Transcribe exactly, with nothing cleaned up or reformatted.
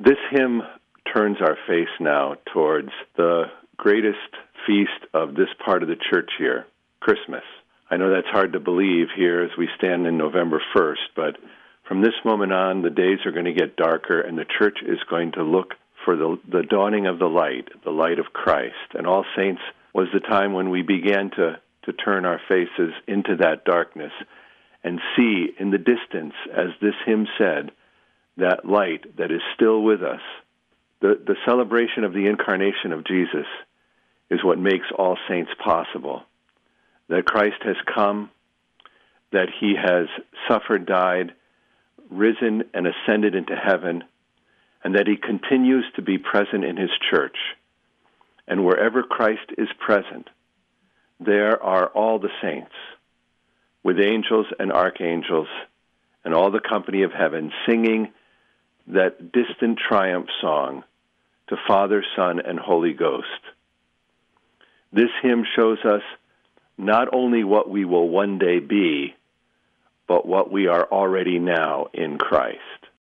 This hymn turns our face now towards the greatest feast of this part of the church year, Christmas. I know that's hard to believe here as we stand in November first, but from this moment on, the days are going to get darker, and the church is going to look for the, the dawning of the light, the light of Christ. And All Saints was the time when we began to, to turn our faces into that darkness and see in the distance, as this hymn said, that light that is still with us. The, the celebration of the incarnation of Jesus is what makes All Saints possible. That Christ has come, that he has suffered, died, risen, and ascended into heaven, and that he continues to be present in his church. And wherever Christ is present, there are all the saints, with angels and archangels and all the company of heaven, singing that distant triumph song to Father, Son, and Holy Ghost. This hymn shows us not only what we will one day be, but what we are already now in Christ.